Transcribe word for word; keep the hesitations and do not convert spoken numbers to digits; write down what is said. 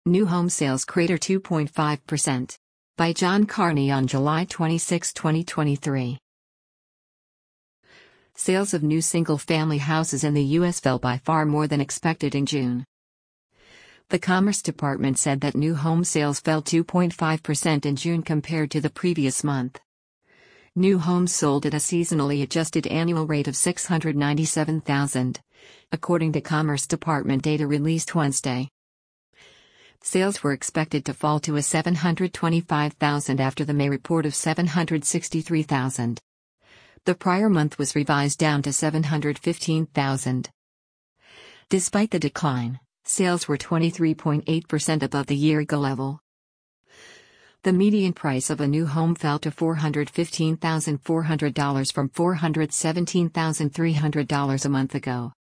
New home sales crater two point five percent. By John Carney on July twenty-sixth, twenty twenty-three. Sales of new single-family houses in the U S fell by far more than expected in June. The Commerce Department said that new home sales fell two point five percent in June compared to the previous month. New homes sold at a seasonally adjusted annual rate of six hundred ninety-seven thousand, according to Commerce Department data released Wednesday. Sales were expected to fall to a seven hundred twenty-five thousand after the May report of seven hundred sixty-three thousand. The prior month was revised down to seven hundred fifteen thousand. Despite the decline, sales were twenty-three point eight percent above the year-ago level. The median price of a new home fell to four hundred fifteen thousand four hundred dollars from four hundred seventeen thousand three hundred dollars a month ago.